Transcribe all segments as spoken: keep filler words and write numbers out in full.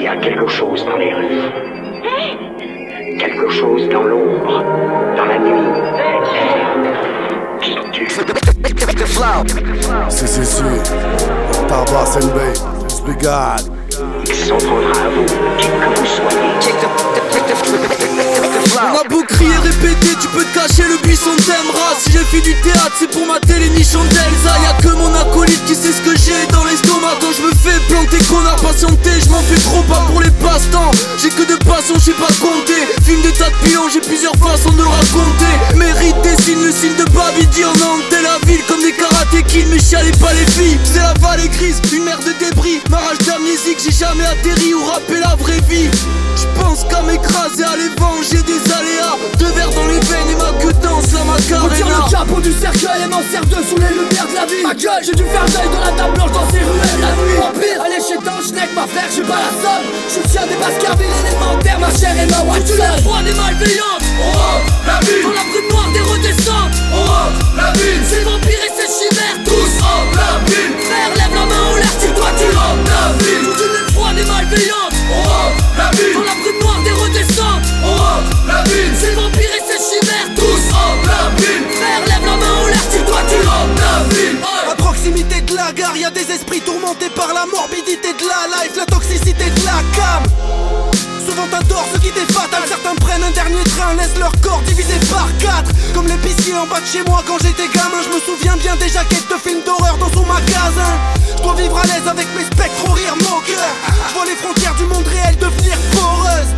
y a quelque chose dans les rues. Quelque chose dans l'ombre, dans la nuit, qui tue. Si, si, si. Octava Senbei, Brigade. Il s'en prendra à vous, qui que vous soyez. On a beau crier, répéter, tu peux te cacher, le buisson t'aimera. Si j'ai fait du théâtre, c'est pour ma télé, ni d'Elsa. Y'a que mon acolyte qui sait ce que j'ai dans l'estomac. Quand je me fais planter, connard, patienter, je m'en fais trop, pas pour les passe-temps. J'ai que de passion, je sais pas compter. Film de tas de pions, j'ai plusieurs façons de le raconter. Mérite des signes, le signe de Babidi en hanté la ville comme des karaté kills, mais chialez pas les filles. C'est la vallée grise, une mer de débris, ma rage d'amnésique, j'ai jamais atterri ou rappé la vraie vie. J'pense qu'à m'écraser à l'évent, j'ai des aléas. Deux verres dans les veines et ma queue danse la macarena. Retire le capot du cercueil et m'en sers deux sous les lumières de la vie. Ma gueule, j'ai dû faire deuil de la table blanche dans ces ruelles la nuit. Empire, allez chez Tanchnek, ma frère, j'ai pas la somme. Je tiens des Baskerville élémentaires, ma chair et ma Watson. Tu la froide et malveillante, oh, la ville. Dans la brume noire des redescentes, oh, la ville. C'est le vampire et ses chimères, tous, oh, la ville. Frère, lève la main en l'air, tire-toi, tu oh, la ville. Toute une froide et malveillante, oh, la ville. Dans la brume noire des redescentes, oh, la ville. C'est le vampire et ses chimères, tous, oh, la ville. Frère, lève la main en l'air, tire-toi, tu oh, la ville. À proximité de la gare, y'a des esprits tourmentés par la morbidité de la life, la toxicité de la cam. Souvent t'adores ce qui t'est fatal. Certains prennent un dernier train, laissent leur corps divisé par quatre. Comme l'épicier en bas de chez moi quand j'étais gamin. Je me souviens bien des jaquettes de films d'horreur dans son magasin. Je dois vivre à l'aise avec mes spectres au rire moqueur. Je vois les frontières du monde réel devenir poreuses.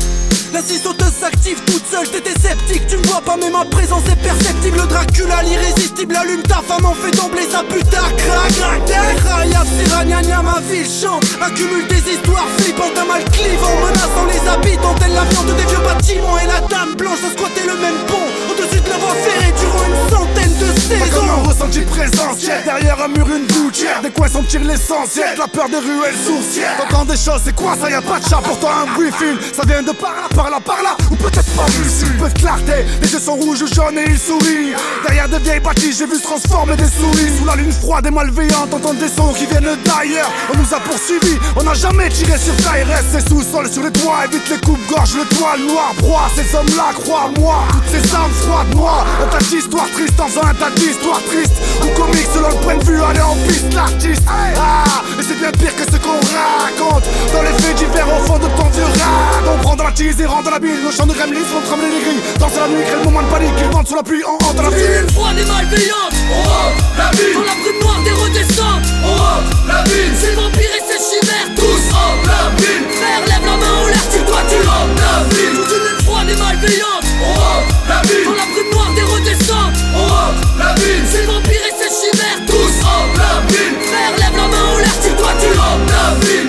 La scie sauteuse s'active toute seule, t'étais sceptique. Tu me vois pas mais ma présence est perceptible. Le Dracula l'irrésistible allume ta femme en fait d'emblée sa putain craque. Raya, Sirania, ma ville chante. Accumule des histoires flippantes d'un mal clivant, menaçant les habitants telle la viande des vieux bâtiments. Et la dame blanche a squatté le même pont au-dessus de la voie ferrée durant une centaine de saisons. Pas comme un ressenti présentiel, derrière un mur une gouttière. Des coins s'en tire l'essentiel, la peur des ruelles sourcières. T'entends des choses, c'est quoi ça, y'a pas de chat. Pourtant un bruit file, ça vient de par là, par là, par là. Ou peut-être pas lucide, peu de clarté. Les yeux sont rouges, jaunes et ils sourient. Derrière des vieilles bâtisses, j'ai vu se transformer des souris. Sous la lune froide et malveillante, t'entends des sons qui viennent d'ailleurs. On nous a poursuivis, on n'a jamais tiré sur taille. Reste ces sous-sols sur les toits, évite les coupes-gorges, le toit noir. Broie ces hommes-là, crois-moi. Toutes ces armes froides, moi. Un tas d'histoires tristes en faisant un tas d'histoires tristes. Ou comiques selon le point de vue, aller en piste l'artiste. Ah, et c'est bien pire que ce qu'on raconte. Dans les faits divers au fond de ton vieux rad. On prend dans la tease et rentre dans la bille. Nos chants de gremlins font trembler les grilles. Danser la nuit, crée le moment de panique. Ils vendent sous la pluie, en hante dans la ville. C'est une froide et malveillante, oh, la ville. Dans la brume noire des redescentes, oh, la ville. C'est le vampire et ses chimères, tous, oh, la ville. Frère, lève la main en l'air, tire-toi, tu oh, la ville. Toute une froide et malveillante, oh, la ville. Dans la brume noire des redescentes, oh, la ville. C'est le vampire et ses chimères, tous, oh, la ville. Frère, lève la main en l'air, tire-toi, tu oh, la ville.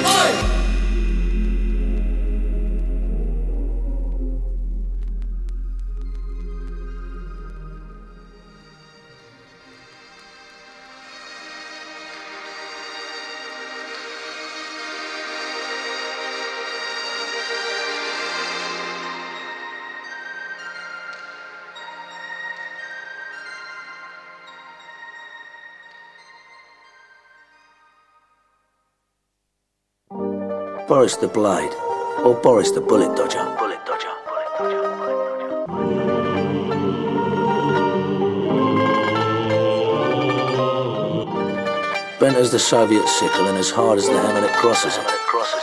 Boris the Blade, or Boris the Bullet Dodger. Bullet Dodger. Bullet Dodger. Bullet Dodger. Bent as the Soviet sickle and as hard as the hammer that crosses it.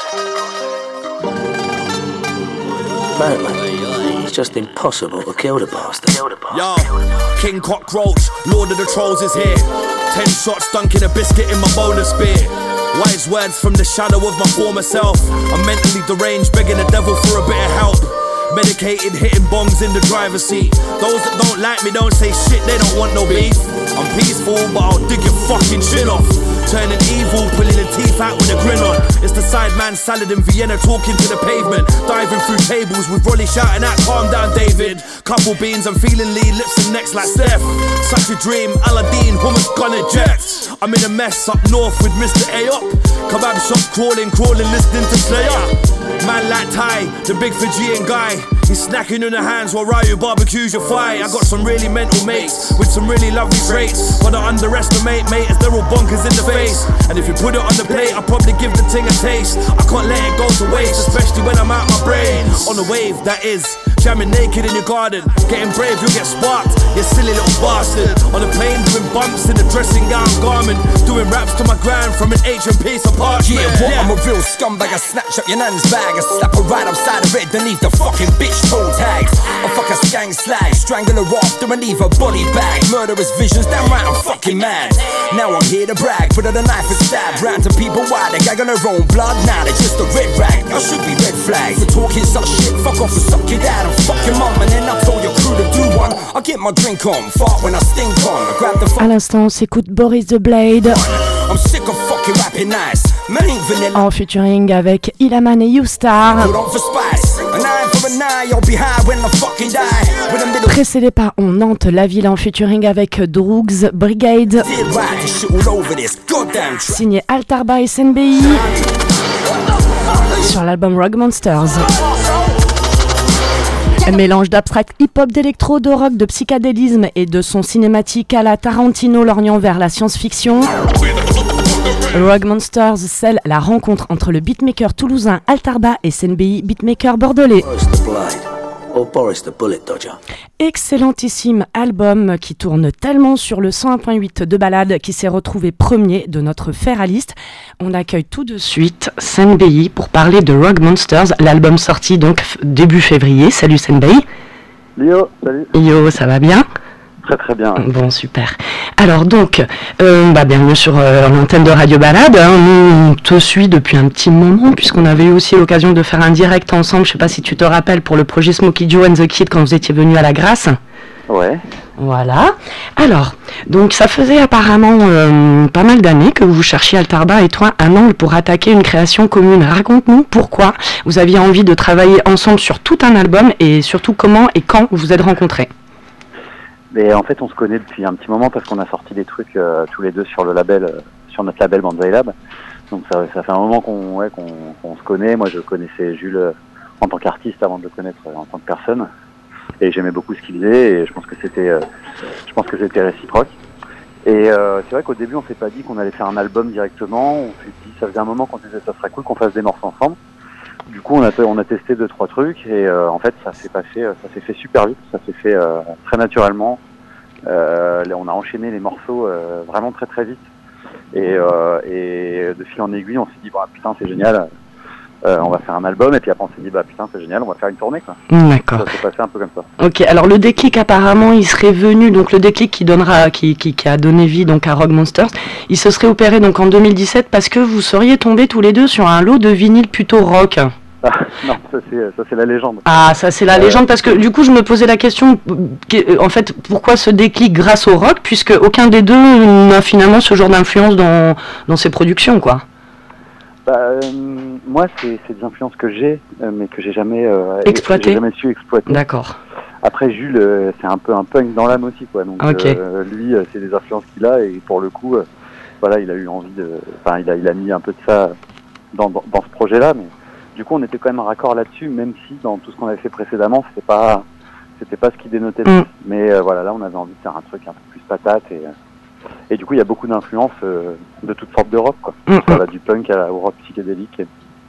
Apparently, it's just impossible to kill the bastard. Yo, King Cockroach, Lord of the Trolls is here. Ten shots dunking a biscuit in my bowler spear. Wise words from the shadow of my former self. I'm mentally deranged, begging the devil for a bit of help. Medicated, hitting bongs in the driver's seat. Those that don't like me don't say shit, they don't want no beef. I'm peaceful, but I'll dig your fucking chin off. Turning evil, pulling the teeth out with a grin on. It's the sideman salad in Vienna talking to the pavement. Diving through tables with Rolly shouting out, calm down David. Couple beans, I'm feeling lean, lips and necks like Steph. Such a dream, Aladdin, hummus gun eject. I'm in a mess up north with Mister A-Up. Kebab shop crawling, crawling, listening to Slayer. Man like Ty, the big Fijian guy. He's snacking in the hands while Ryu barbecues your thigh. I got some really mental mates with some really lovely traits. But I underestimate, mate, as they're all bonkers in the face. And if you put it on the plate, I'll probably give the ting a taste. I can't let it go to waste, especially when I'm out my brain. On the wave, that is. Jamming naked in your garden, getting brave, you'll get sparked, you silly little bastard. On the plane, doing bumps in the dressing gown garment, doing raps to my grand from an ancient piece of parchment. Yeah, what? Yeah. I'm a real scumbag, I snatch up your nan's bag, I slap her right upside her head, then leave the fucking bitch toe tags. I fuck a gang slag, strangle her after and leave her body bag. Murderous visions, damn right I'm fucking mad. Now I'm here to brag, put her the knife and stab round to people why they gag on their own blood. Now they're just a red rag, I should be red flag. For talking such shit, fuck off and suck your dad. Fuck your mom and then I told your crew to do one. I get my drink on, fart when I stink on. I grab the fuck. À l'instant, on s'écoute Boris the Blade. I'm sick of fucking rapping nice. Man ain't vanilla. En featuring avec Ilaman et U-Star. Précédé par On Nantes la ville en featuring avec Drugs Brigade. Signé Altarba et S N B I. Sur l'album Rock Monsters. Un mélange d'abstract hip-hop, d'électro, de rock, de psychédélisme et de son cinématique à la Tarantino lorgnant vers la science-fiction. Rock Monsters scelle la rencontre entre le beatmaker toulousain Altarba et S N B I, beatmaker bordelais. Excellentissime album qui tourne tellement sur le cent un point huit de Balade qui s'est retrouvé premier de notre fer à liste. On accueille tout de suite S N B I pour parler de Rock Monsters, l'album sorti donc début février. Salut S N B I. Yo, salut. Yo, ça va bien ? Très très bien. Bon, super. Alors donc, euh, bah, bienvenue sur euh, l'antenne de Radio Balade. Hein. Nous, on te suit depuis un petit moment, puisqu'on avait eu aussi l'occasion de faire un direct ensemble, je sais pas si tu te rappelles, pour le projet Smokey Joe and the Kid quand vous étiez venus à la Grâce. Ouais. Voilà. Alors, donc ça faisait apparemment euh, pas mal d'années que vous cherchiez, Altarba et toi, un angle pour attaquer une création commune. Raconte-nous pourquoi vous aviez envie de travailler ensemble sur tout un album et surtout comment et quand vous vous êtes rencontrés. Mais en fait, on se connaît depuis un petit moment parce qu'on a sorti des trucs euh, tous les deux sur le label, euh, sur notre label Banzai Lab. Donc ça, ça fait un moment qu'on, ouais, qu'on, qu'on se connaît. Moi, je connaissais Jules euh, en tant qu'artiste avant de le connaître euh, en tant que personne, et j'aimais beaucoup ce qu'il faisait. Et je pense que c'était, euh, je pense que c'était réciproque. Et euh, c'est vrai qu'au début, on s'est pas dit qu'on allait faire un album directement. On s'est dit, ça faisait un moment qu'on disait, ça serait cool qu'on fasse des morceaux ensemble. Du coup, on a, on a testé deux, trois trucs et euh, en fait, ça s'est passé, ça s'est fait super vite, ça s'est fait euh, très naturellement. Euh, on a enchaîné les morceaux euh, vraiment très très vite et, euh, et de fil en aiguille, on s'est dit, bah, putain, c'est génial, euh, on va faire un album. Et puis après, on s'est dit, bah putain, c'est génial, on va faire une tournée, quoi. D'accord. Ça s'est passé un peu comme ça. Ok, alors le déclic apparemment, il serait venu, donc le déclic qui donnera, qui, qui, qui a donné vie donc à Rock Monsters, il se serait opéré donc en deux mille dix-sept parce que vous seriez tombés tous les deux sur un lot de vinyles plutôt rock. Ah, non, ça c'est, ça c'est la légende. Ah, ça c'est la euh, légende, parce que du coup je me posais la question, en fait, pourquoi ce déclic grâce au rock, puisque aucun des deux n'a finalement ce genre d'influence dans, dans ses productions, quoi. Bah, euh, moi c'est, c'est des influences que j'ai, euh, mais que j'ai jamais, euh, exploité. J'ai jamais su exploiter. D'accord. Après Jules, euh, c'est un peu un punk dans l'âme aussi, quoi. Donc okay. euh, lui, euh, c'est des influences qu'il a, et pour le coup, euh, voilà, il a eu envie de, enfin, il a, il a mis un peu de ça dans, dans, dans ce projet-là, mais du coup, on était quand même raccord là-dessus, même si dans tout ce qu'on avait fait précédemment, c'était pas, c'était pas ce qui dénotait le mm. plus. Mais euh, voilà, là, on avait envie de faire un truc un peu plus patate, et, et du coup, il y a beaucoup d'influences euh, de toutes sortes de rock, quoi. Mm. Voilà, du punk à la, au rock psychédélique.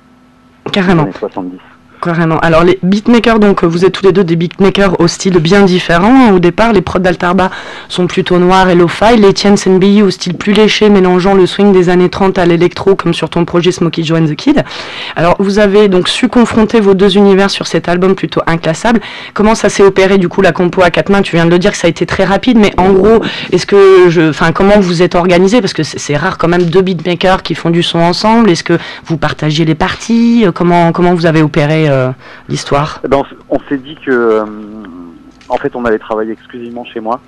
Et, carrément. Des années soixante-dix. Carrément. Alors les beatmakers, donc vous êtes tous les deux des beatmakers au style bien différent. Au départ, les prods d'Altarba sont plutôt noirs et lo-fi. Les tiennes S N B I au style plus léché, mélangeant le swing des années trente à l'électro, comme sur ton projet Smokey Joe and the Kid. Alors vous avez donc su confronter vos deux univers sur cet album plutôt inclassable. Comment ça s'est opéré du coup la compo à quatre mains? Tu viens de le dire que ça a été très rapide, mais en gros, est-ce que je, enfin comment vous êtes organisé, parce que c'est, c'est rare quand même deux beatmakers qui font du son ensemble. Est-ce que vous partagez les parties? Comment comment vous avez opéré Euh, l'histoire? Eh ben, on, on s'est dit que euh, en fait on allait travailler exclusivement chez moi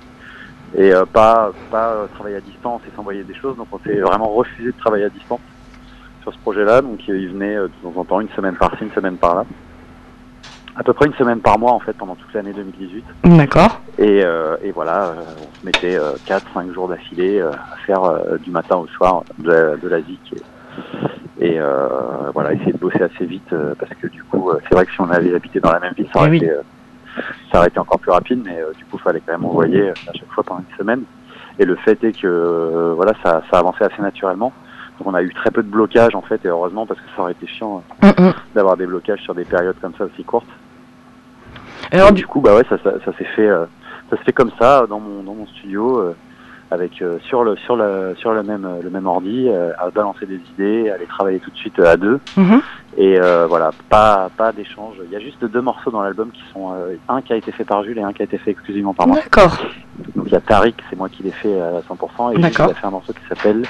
et euh, pas pas euh, travailler à distance et s'envoyer des choses, donc on s'est vraiment refusé de travailler à distance sur ce projet-là. Donc euh, il venait euh, de temps en temps, une semaine par-ci, une semaine par-là, à peu près une semaine par mois en fait pendant toute l'année deux mille dix-huit. D'accord. Et, euh, et voilà, euh, on se mettait euh, quatre cinq jours d'affilée euh, à faire euh, du matin au soir de la, de la zik et, et euh, voilà, essayer de bosser assez vite euh, parce que du coup, euh, c'est vrai que si on avait habité dans la même ville, ça aurait, oui. été, euh, ça aurait été encore plus rapide, mais euh, du coup, il fallait quand même envoyer euh, à chaque fois pendant une semaine. Et le fait est que euh, voilà, ça, ça avançait assez naturellement. Donc on a eu très peu de blocages en fait, et heureusement parce que ça aurait été chiant euh, Mm-mm. d'avoir des blocages sur des périodes comme ça aussi courtes. Alors, Et du coup, bah ouais, ça, ça, ça s'est fait, euh, ça se fait comme ça dans mon dans mon studio, euh, avec euh, sur le sur le sur le même le même ordi, euh, à balancer des idées, à aller travailler tout de suite euh, à deux. Mhm. Et euh, voilà, pas pas d'échange. Il y a juste deux morceaux dans l'album qui sont euh, un qui a été fait par Jules et un qui a été fait exclusivement par moi. D'accord. Donc il y a Tariq, c'est moi qui l'ai fait à cent pour cent, et Jules D'accord. a fait un morceau qui s'appelle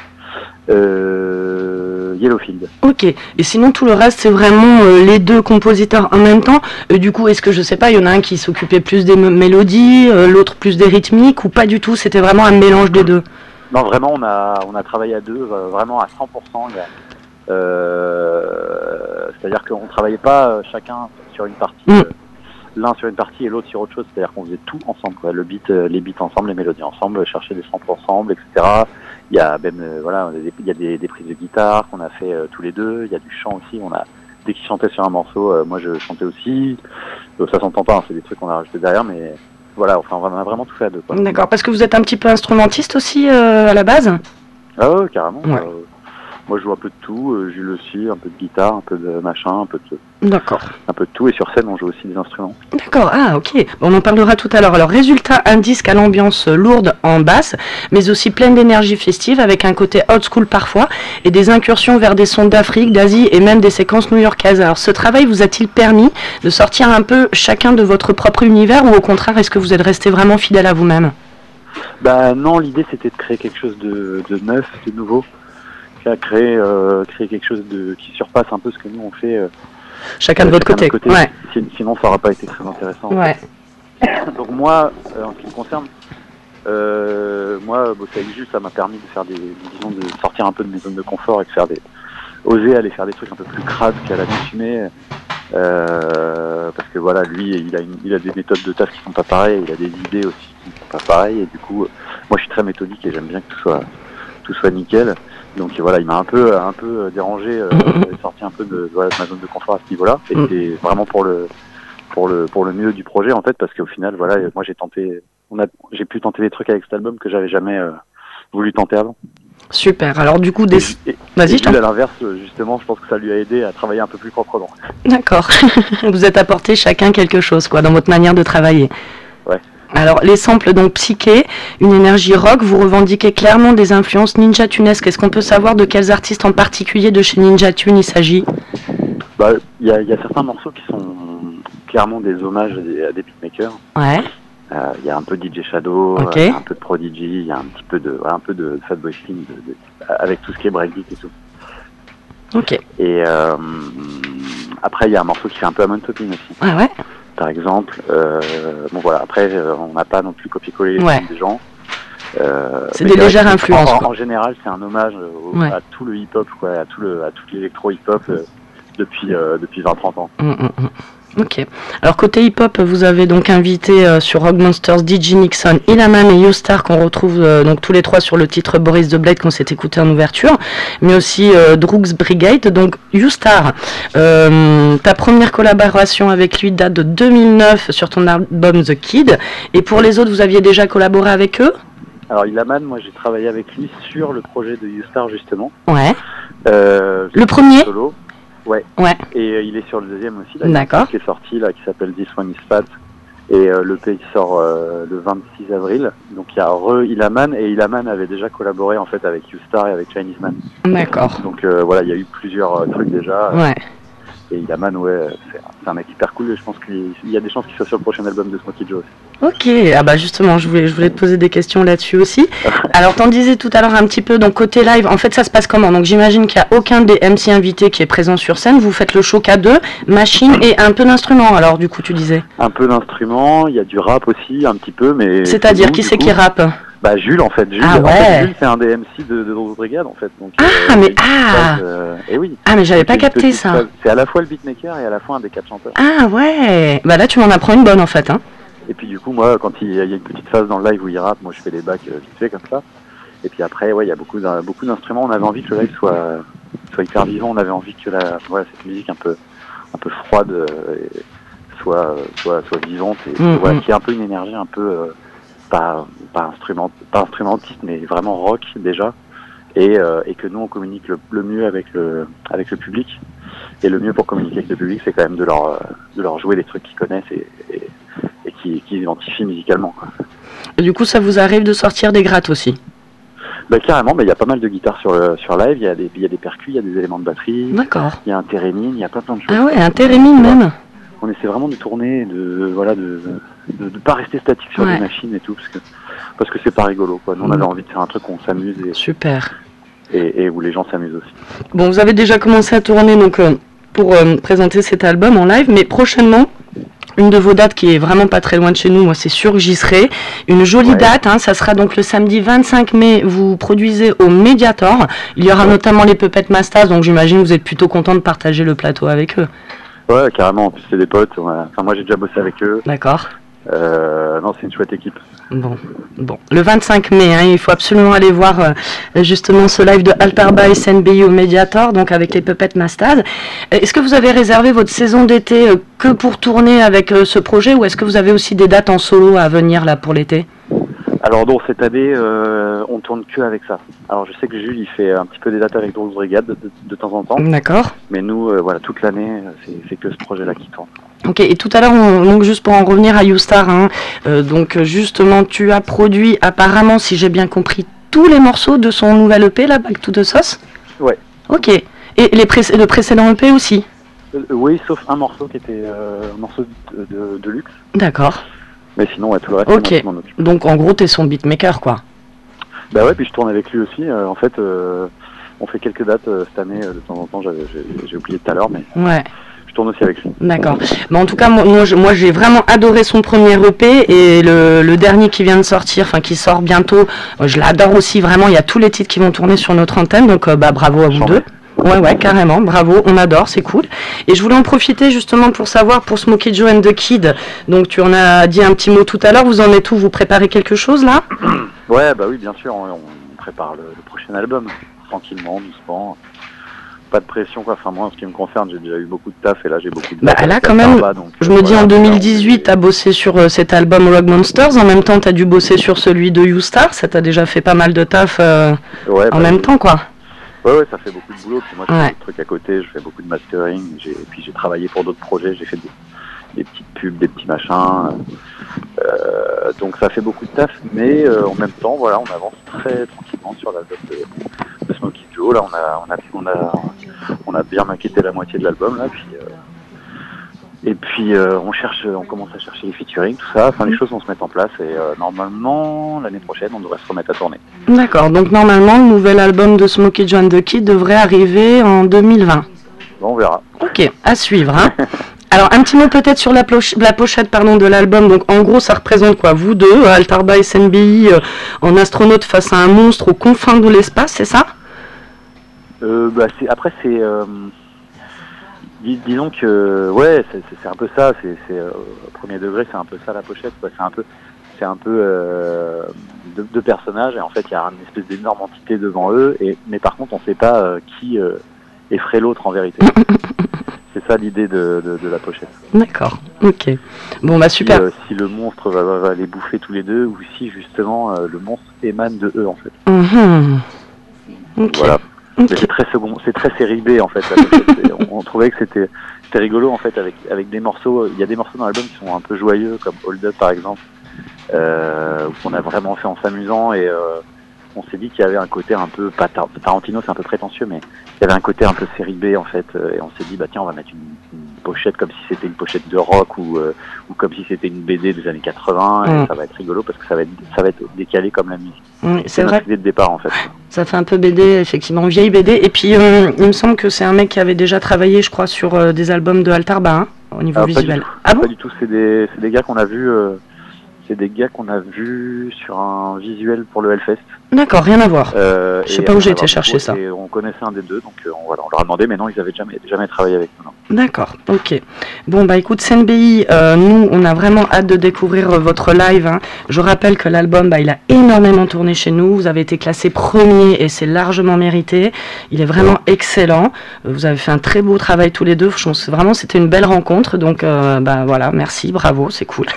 euh, Yellowfield. Ok. Et sinon, tout le reste, c'est vraiment euh, les deux compositeurs en même temps. Euh, du coup, est-ce que, je sais pas, il y en a un qui s'occupait plus des m- mélodies, euh, l'autre plus des rythmiques, ou pas du tout? C'était vraiment un mélange des deux. Non, vraiment, on a on a travaillé à deux, euh, vraiment à cent pour cent. Il y a, euh, c'est-à-dire qu'on travaillait pas euh, chacun sur une partie, Mm. euh, l'un sur une partie et l'autre sur autre chose. C'est-à-dire qu'on faisait tout ensemble, quoi. Le beat, euh, les beats ensemble, les mélodies ensemble, chercher des samples ensemble, et cetera. Il y a même, euh, voilà, il y a des, des prises de guitare qu'on a fait euh, tous les deux. Il y a du chant aussi. On a dès qu'il chantait sur un morceau, euh, moi je chantais aussi. Donc ça s'entend pas, hein, c'est des trucs qu'on a rajoutés derrière, mais voilà, enfin on a vraiment tout fait à deux, quoi. D'accord. Parce que vous êtes un petit peu instrumentiste aussi euh, à la base? Ah ouais, carrément. Ouais. Euh, moi je joue un peu de tout, euh, Jules aussi, un peu de guitare, un peu de machin, un peu de D'accord. un peu de tout, et sur scène on joue aussi des instruments. D'accord, ah ok, on en parlera tout à l'heure. Alors résultat, un disque à l'ambiance lourde en basse, mais aussi pleine d'énergie festive, avec un côté old school parfois, et des incursions vers des sons d'Afrique, d'Asie, et même des séquences new-yorkaises. Alors ce travail vous a-t-il permis de sortir un peu chacun de votre propre univers, ou au contraire, est-ce que vous êtes resté vraiment fidèle à vous-même? Bah non, l'idée c'était de créer quelque chose de, de neuf, de nouveau, créer, euh, créer quelque chose de, qui surpasse un peu ce que nous on fait. Euh, Chacun de votre côté, ouais. Sin- Sinon ça n'aurait pas été très intéressant. Ouais. Donc moi, euh, en ce qui me concerne, euh, moi bosser avec Jules, ça m'a permis de faire des, disons, de sortir un peu de mes zones de confort et de faire des, oser aller faire des trucs un peu plus crades qu'à la fumée. Euh, parce que voilà, lui, il a, une, il a des méthodes de taf qui sont pas pareilles, il a des idées aussi qui sont pas pareilles, et du coup, moi je suis très méthodique et j'aime bien que tout soit, tout soit nickel. Donc voilà, il m'a un peu, un peu dérangé, euh, sorti un peu de, voilà, de ma zone de confort à ce niveau-là. Et c'est vraiment pour le, pour le, pour le mieux du projet en fait, parce qu'au final, voilà, moi j'ai tenté, on a, j'ai pu tenter des trucs avec cet album que j'avais jamais euh, voulu tenter avant. Super. Alors du coup, des... vas-y. Je à l'inverse, justement, je pense que ça lui a aidé à travailler un peu plus proprement. D'accord. Vous êtes apporté chacun quelque chose, quoi, dans votre manière de travailler. Ouais. Alors, les samples, donc, psyché, une énergie rock, vous revendiquez clairement des influences Ninja Tunesque. Est-ce qu'on peut savoir de quels artistes en particulier de chez Ninja Tune il s'agit? Bah, il y a, y a certains morceaux qui sont clairement des hommages à des, à des beatmakers. Ouais. Il euh, y a un peu D J Shadow, okay. euh, un peu de Prodigy, il y a un petit peu de, un peu de Fatboy Slim, de, de, avec tout ce qui est breakbeat et tout. Ok. Et euh, après, il y a un morceau qui fait un peu Amon Topping aussi. Ah ouais. Par exemple, euh, bon voilà, après, euh, on n'a pas non plus copié-collé les ouais. des gens. Euh, c'est des légères influences. En, quoi. en général, c'est un hommage au, ouais. à tout le hip-hop, quoi, à tout le, à tout l'électro-hip-hop euh, depuis, euh, depuis vingt trente ans. Mm, mm, mm. Ok. Alors côté hip-hop, vous avez donc invité euh, sur Rock Monsters D J Nixon, Ilaman et YouStar qu'on retrouve euh, donc tous les trois sur le titre Boris the Blade qu'on s'est écouté en ouverture, mais aussi euh, Droogs Brigade. Donc YouStar, euh, ta première collaboration avec lui date de deux mille neuf sur ton album The Kid. Et pour les autres, vous aviez déjà collaboré avec eux? Alors Ilaman, moi j'ai travaillé avec lui sur le projet de YouStar justement. Ouais. Euh, le premier solo. Ouais. ouais. Et euh, il est sur le deuxième aussi, là, d'accord. Qui est sorti, là, qui s'appelle This One Is Fat. Et euh, le P sort euh, le vingt-six avril. Donc il y a Re Ilaman, et Ilaman avait déjà collaboré en fait avec YouStar et avec Chinese Man. D'accord. Donc euh, voilà, il y a eu plusieurs euh, trucs déjà. Ouais. Et Ilaman, ouais, c'est, c'est un mec hyper cool. Et je pense qu'il y a des chances qu'il soit sur le prochain album de Smokey Joe aussi. Ok, ah bah justement, je voulais, je voulais te poser des questions là-dessus aussi. Alors, t'en disais tout à l'heure un petit peu, donc côté live, en fait, ça se passe comment? Donc, j'imagine qu'il n'y a aucun des M C invités qui est présent sur scène. Vous faites le show qu'à deux, machine et un peu d'instruments. Alors, du coup, tu disais? Un peu d'instruments, il y a du rap aussi, un petit peu, mais. C'est-à-dire, qui c'est qui rappe? Bah Jules en fait, Jules, ah ouais. en fait, Jules c'est un des M C de, de Droogs Brigade en fait. Donc, ah euh, mais ah euh, et oui. Ah mais j'avais pas capté ça. Phase. C'est à la fois le beatmaker et à la fois un des quatre chanteurs. Ah ouais. Bah là tu m'en apprends une bonne en fait hein. Et puis du coup moi quand il y a une petite phase dans le live où il rappe, moi je fais des bacs euh, vite fait comme ça. Et puis après ouais il y a beaucoup beaucoup d'instruments. On avait envie que le live soit soit hyper vivant. On avait envie que la voilà cette musique un peu un peu froide euh, soit soit soit vivante et mmh, voilà, mmh. qui ait un peu une énergie un peu euh, Pas, pas, instrument, pas instrumentiste, mais vraiment rock déjà. et, euh, et que nous on communique le, le mieux avec le avec le public. Et le mieux pour communiquer avec le public, c'est quand même de leur de leur jouer des trucs qu'ils connaissent et, et, et qui qu'ils identifient musicalement, quoi. Et du coup, ça vous arrive de sortir des grattes aussi? Bah carrément, mais il y a pas mal de guitares sur le, sur live, il y a des il y a des percus, il y a des éléments de batterie. D'accord. Il y a un thérémine, il y a plein plein de choses. Ah ouais, un thérémine même. On essaie vraiment de tourner, de voilà, de de, de pas rester statique sur ouais. les machines et tout, parce que parce que c'est pas rigolo, quoi. Nous on avait envie de faire un truc où on s'amuse et super. Et, et où les gens s'amusent aussi. Bon, vous avez déjà commencé à tourner donc euh, pour euh, présenter cet album en live, mais prochainement. Une de vos dates qui est vraiment pas très loin de chez nous, moi c'est sûr que j'y serai. Une jolie ouais. date, hein, ça sera donc le samedi vingt-cinq mai, vous produisez au Mediator. Il y aura ouais. notamment les Puppet Masters, donc j'imagine que vous êtes plutôt content de partager le plateau avec eux. Ouais, carrément, en plus c'est des potes, ouais. Enfin moi j'ai déjà bossé avec eux. D'accord. Euh, non, c'est une chouette équipe. Bon, bon. Le vingt-cinq mai, hein, il faut absolument aller voir euh, justement ce live de Altarba et S N B I au Mediator, donc avec les Puppet Masters. Est-ce que vous avez réservé votre saison d'été euh, que pour tourner avec euh, ce projet, ou est-ce que vous avez aussi des dates en solo à venir là pour l'été? Alors donc cette année, euh, on tourne que avec ça. Alors je sais que Jules, il fait un petit peu des dates avec Drose Brigade de, de, de temps en temps. D'accord. Mais nous, euh, voilà, toute l'année, c'est, c'est que ce projet-là qui tourne. Ok, et tout à l'heure, on, donc juste pour en revenir à YouStar, hein, euh, donc justement, tu as produit apparemment, si j'ai bien compris, tous les morceaux de son nouvel E P, là, Back to the Sauce? Ouais. Ok, et les pré- le précédent E P aussi? euh, Oui, sauf un morceau qui était euh, un morceau de, de, de luxe. D'accord. Mais sinon, ouais, tout le reste, ok, c'est moi qui m'en occupe. Donc en gros, t'es son beatmaker, quoi. Bah ouais, puis je tourne avec lui aussi. Euh, en fait, euh, on fait quelques dates euh, cette année, euh, de temps en temps, j'avais, j'ai, j'ai oublié tout à l'heure, mais... Ouais. Je tourne aussi avec lui. D'accord. Mais en tout cas, moi, moi, moi j'ai vraiment adoré son premier E P, et le, le dernier qui vient de sortir, enfin qui sort bientôt, je l'adore aussi vraiment. Il y a tous les titres qui vont tourner sur notre antenne, donc euh, bah bravo à vous deux. Ouais, ouais, carrément, bravo, on adore, c'est cool. Et je voulais en profiter justement pour savoir, pour Smokey Joe and the Kid, donc tu en as dit un petit mot tout à l'heure, vous en êtes où? Vous préparez quelque chose là? Ouais, bah oui, bien sûr, on, on prépare le, le prochain album, tranquillement, doucement. Pas de pression, quoi. Enfin, moi, en ce qui me concerne, j'ai déjà eu beaucoup de taf, et là, j'ai beaucoup de bah là, quand même, bas, donc, je euh, me voilà, dis, en deux mille dix-huit, t'as bossé sur euh, cet album Rock Monsters, en même temps, t'as dû bosser sur celui de YouStar, ça t'a déjà fait pas mal de taf euh, ouais, en bah, même oui. temps, quoi. Ouais, ouais, ça fait beaucoup de boulot, puis moi, je ouais. fais des trucs à côté, je fais beaucoup de mastering, j'ai, et puis j'ai travaillé pour d'autres projets, j'ai fait des, des petites pubs, des petits machins, euh, donc ça fait beaucoup de taf, mais euh, en même temps, voilà, on avance très tranquillement sur l'album de, de Smokey Joe, là, on a, on a, on a, on a bien maquetté la moitié de l'album, là, puis, euh, et puis euh, on cherche, on commence à chercher les featuring, tout ça, enfin les choses vont se mettre en place, et euh, normalement, l'année prochaine, on devrait se remettre à tourner. D'accord, donc normalement, le nouvel album de Smokey Joe and the Kid devrait arriver en deux mille vingt. Bon, on verra. Ok, à suivre, hein. Alors, un petit mot peut-être sur la, poche- la pochette pardon, de l'album. Donc, en gros, ça représente quoi? Vous deux, Altarba et S N B I, euh, en astronaute face à un monstre aux confins de l'espace, c'est ça? euh, bah, c'est, Après, c'est... Euh, dis, disons que... Ouais, c'est, c'est, c'est un peu ça. C'est, c'est, euh, premier degré, c'est un peu ça, la pochette. Quoi. C'est un peu... C'est un peu euh, deux, deux personnages, et en fait, il y a une espèce d'énorme entité devant eux. Et, mais par contre, on ne sait pas euh, qui euh, effraie l'autre, en vérité. C'est ça l'idée de, de, de la pochette. D'accord, ok. Bon bah super. Si, euh, si le monstre va, va, va les bouffer tous les deux, ou si justement euh, le monstre émane de eux en fait. Mmh. Okay. Voilà. Okay. Mais c'est très second, c'est très série B en fait. La pochette. on, on trouvait que c'était, c'était rigolo en fait avec avec des morceaux. Il y a des morceaux dans l'album qui sont un peu joyeux, comme Hold Up par exemple, euh, qu'on a vraiment fait en s'amusant, et euh, on s'est dit qu'il y avait un côté un peu, pas tar- Tarantino c'est un peu prétentieux, mais il y avait un côté un peu série B en fait, euh, et on s'est dit bah tiens on va mettre une, une pochette comme si c'était une pochette de rock, ou euh, ou comme si c'était une B D des années quatre-vingts, mmh. et ça va être rigolo parce que ça va être ça va être décalé comme la musique. Mmh, c'est, c'est vrai. Notre idée de départ en fait. Ça fait un peu B D, effectivement, vieille B D, et puis euh, il me semble que c'est un mec qui avait déjà travaillé, je crois, sur euh, des albums de Altarba, hein, au niveau Alors, visuel. Pas ah bon? Pas du tout, c'est des c'est des gars qu'on a vus. Euh, C'est des gars qu'on a vus sur un visuel pour le Hellfest. D'accord, rien à voir. Euh, je sais pas où j'ai été chercher ça. Et on connaissait un des deux, donc euh, on, voilà, on leur a demandé, mais non, ils avaient jamais, jamais travaillé avec nous. Non. D'accord, ok. Bon, bah écoute, S N B I, euh, nous, on a vraiment hâte de découvrir euh, votre live. Hein. Je rappelle que l'album, bah, il a énormément tourné chez nous. Vous avez été classé premier et c'est largement mérité. Il est vraiment ouais. excellent. Vous avez fait un très beau travail tous les deux. Je pense vraiment c'était une belle rencontre. Donc, euh, bah voilà, merci, bravo, c'est cool.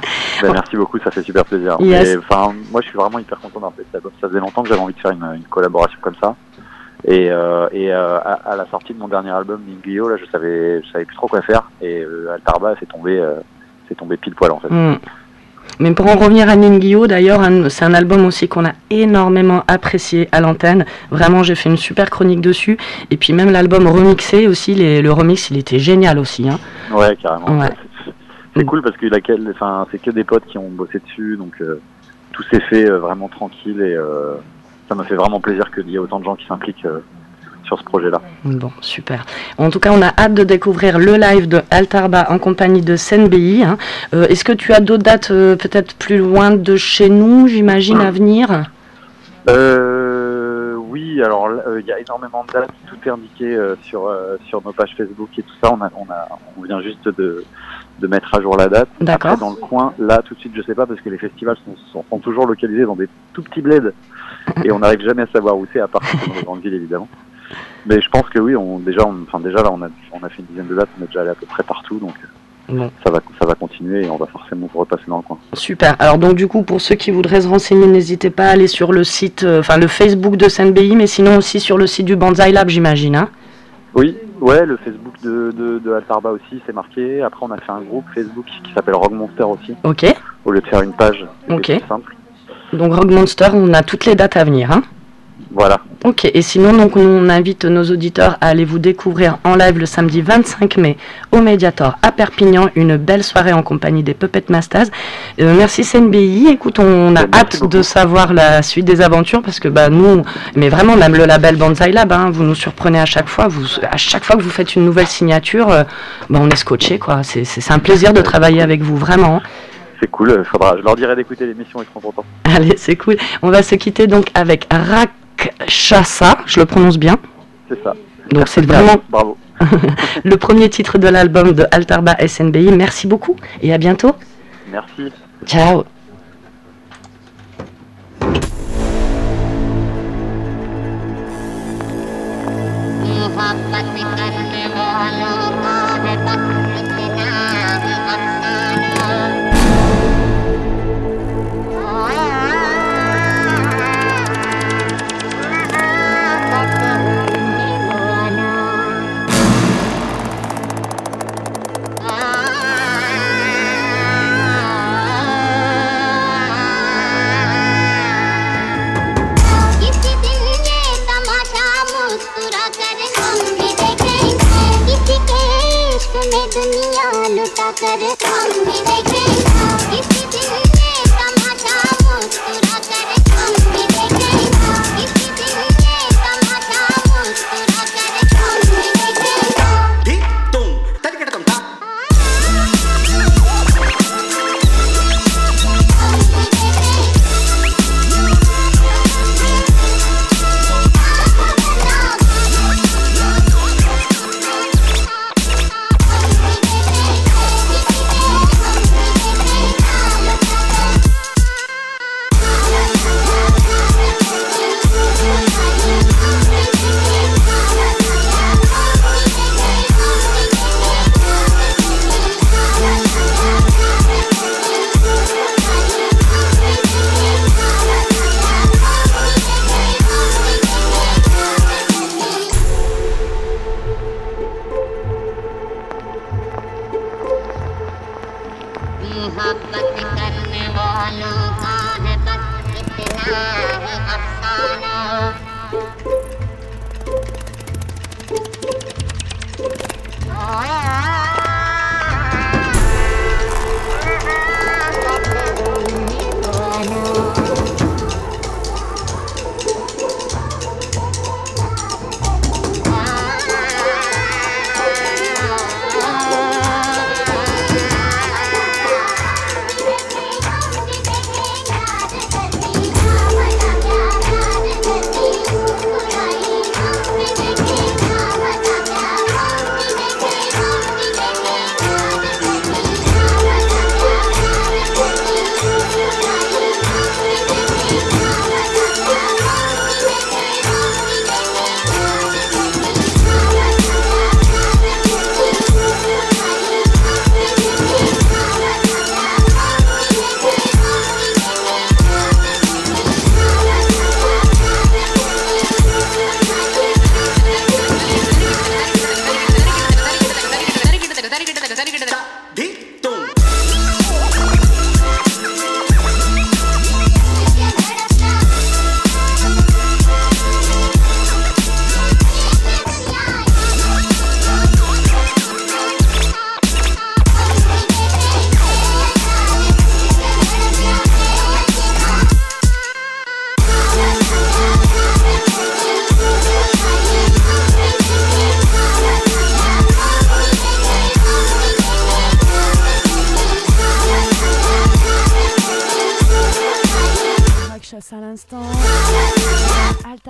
Ben, merci beaucoup, ça fait super plaisir. Yes. Et, enfin, moi, je suis vraiment hyper content d'avoir fait cet album. Ça faisait longtemps que j'avais envie de faire une, une collaboration comme ça. Et, euh, et euh, à, à la sortie de mon dernier album, Ninglio, là, je savais, je savais plus trop quoi faire. Et euh, Altarba, c'est tombé, euh, c'est tombé pile poil en fait. Mm. Mais pour en revenir à Ningyo, d'ailleurs, un, c'est un album aussi qu'on a énormément apprécié à l'antenne. Vraiment, j'ai fait une super chronique dessus. Et puis même l'album remixé aussi, les, le remix, il était génial aussi. Hein. Ouais, carrément. Ouais. C'est, c'est cool parce que laquelle, enfin, c'est que des potes qui ont bossé dessus, donc euh, tout s'est fait euh, vraiment tranquille et euh, ça m'a fait vraiment plaisir qu'il y ait autant de gens qui s'impliquent euh, sur ce projet-là. Bon, super. En tout cas, on a hâte de découvrir le live de Altarba en compagnie de Senbei. Hein. Euh, est-ce que tu as d'autres dates euh, peut-être plus loin de chez nous, j'imagine, à venir ? euh, Oui, alors il euh, y a énormément de dates, tout est indiqué euh, sur, euh, sur nos pages Facebook et tout ça. On, a, on, a, on vient juste de, de mettre à jour la date. D'accord. Après, dans le coin, là, tout de suite, je sais pas, parce que les festivals sont, sont, sont toujours localisés dans des tout petits bleds et on n'arrive jamais à savoir où c'est, à part dans les grandes villes, évidemment. Mais je pense que oui, on, déjà, on, enfin, déjà là, on a, on a fait une dizaine de dates, on est déjà allé à peu près partout, donc bon. ça, va, ça va continuer et on va forcément repasser dans le coin. Super. Alors donc du coup, pour ceux qui voudraient se renseigner, n'hésitez pas à aller sur le site, euh, enfin le Facebook de Senbei, mais sinon aussi sur le site du Banzai Lab, j'imagine. Hein. Oui, ouais, le Facebook de, de, de Altarba aussi, c'est marqué. Après, on a fait un groupe Facebook qui s'appelle Rock Monster aussi. Ok. Au lieu de faire une page, c'est Ok. plus simple. Donc Rock Monster, on a toutes les dates à venir. Hein. Voilà. Ok, et sinon, donc, nous, on invite nos auditeurs à aller vous découvrir en live le samedi vingt-cinq mai au Mediator à Perpignan, une belle soirée en compagnie des Puppet Masters. Euh, merci Senbei. Écoute, on a merci hâte beaucoup. de savoir la suite des aventures parce que bah, nous, mais vraiment, même le label Banzai Lab, hein, vous nous surprenez à chaque fois. Vous, à chaque fois que vous faites une nouvelle signature, euh, bah, on est scotché, quoi. C'est, c'est, c'est un plaisir de travailler avec vous, vraiment. C'est cool, faudra, je leur dirai d'écouter l'émission, ils seront contents. Allez, c'est cool. On va se quitter donc avec Rakshasa, je le prononce bien. C'est ça. Donc c'est vraiment Bravo. le premier titre de l'album de Altarba et Senbei. Merci beaucoup et à bientôt. Merci. Ciao.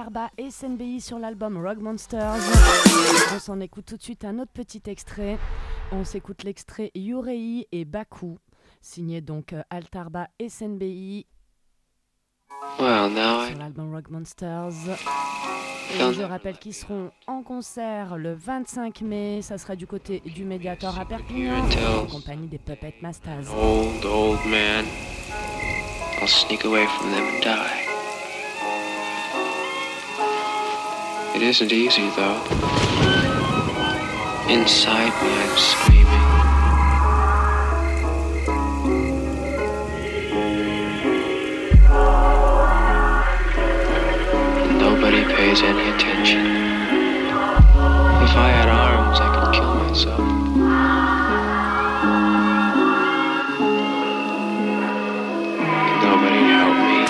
Altarba et S N B I sur l'album Rock Monsters. On s'en écoute tout de suite un autre petit extrait. On s'écoute l'extrait Yurei et Baku, signé donc Altarba et S N B I well, now sur l'album Rock Monsters. Et je rappelle qu'ils seront en concert le vingt-cinq mai. Ça sera du côté du Mediator à Perpignan, en compagnie des Puppet Masters. Old, old man. I'll sneak away from them and die. It isn't easy, though. Inside me, I'm screaming. Nobody pays any attention. If I had arms, I could kill myself. Nobody'd help me.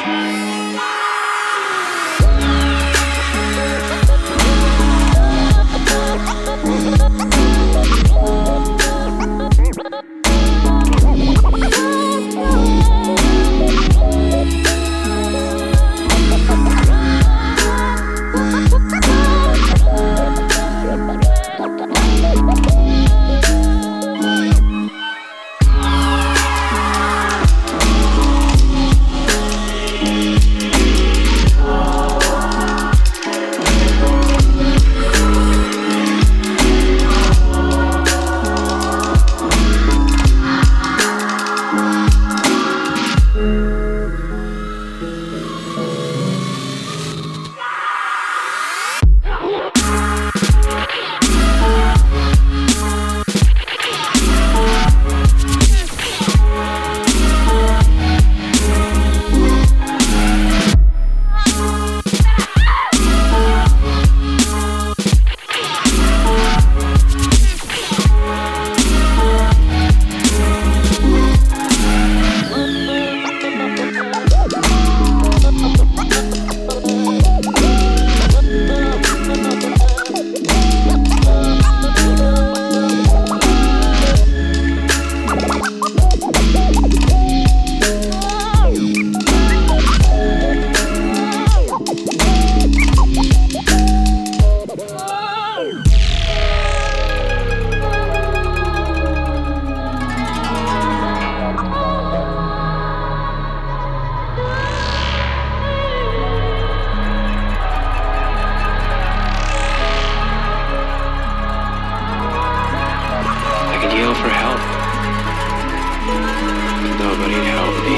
Nobody'd help me.